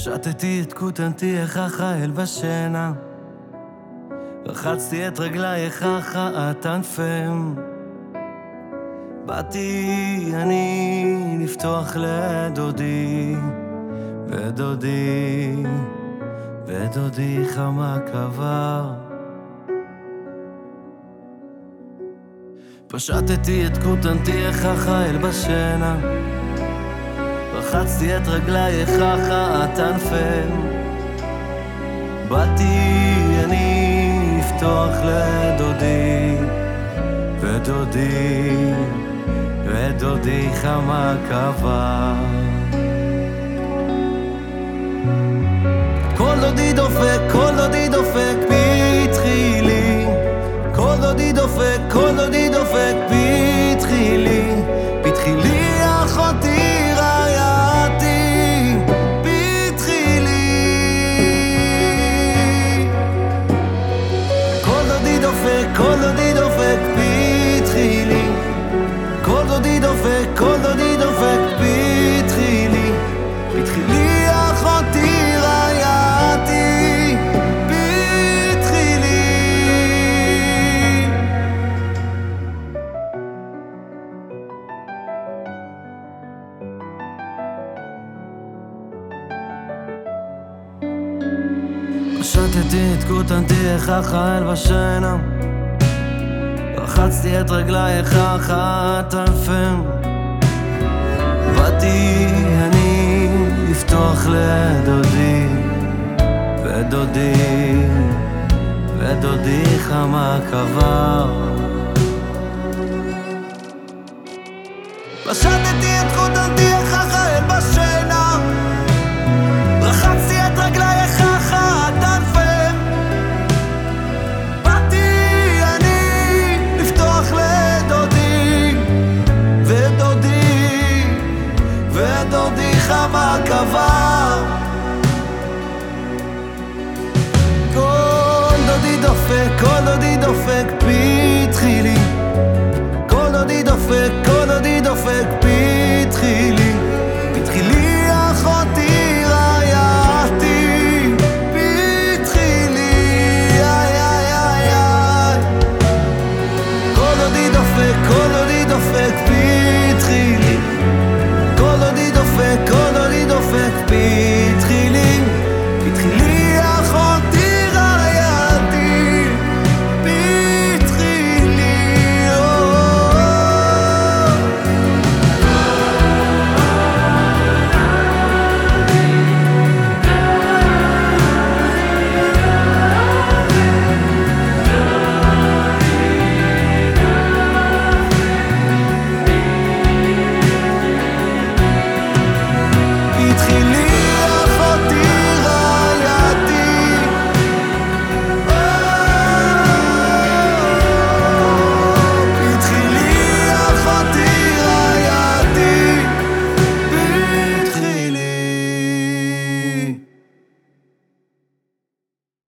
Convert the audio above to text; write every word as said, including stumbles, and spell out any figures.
פשטתי את כותנתייך אל בשינה, רחצתי את רגלייך את ענפם. באתי אני לפתוח לדודי, ודודי, ודודי חמה קבר. פשטתי את כותנתייך אל בשינה, רחצתי את רגלייך את ענפם. באתי אני לפתוח לדודי, ודודי, ודודי חמה קבר. כל דודי דופק, כל דודי דופק בתחילי, כל דודי דופק, כל דודי דופק בתחילי, בתחילי אחותי רעייתי, בתחילי. כל דודי דופק, כל דודי דופק בתחילי, כל דודי דופק, כל דודי דופק בתחילי, בתחילי אחותי רעייתי, בתחילי. פשטתי את כותנתייך אל בשינה, רחצתי את רגלייך את ענפם. באתי אני לפתוח לדודי, ודודי, ודודי חמה קבר. פשטתי את כותנתייך אל בשינה, רחצתי את רגלייך את ענפם. באתי אני לפתוח לדודי, ודודי, ודודי חמה קבר. כל דודי דופק, כל דודי דופק בתחילי, כל דודי דופק,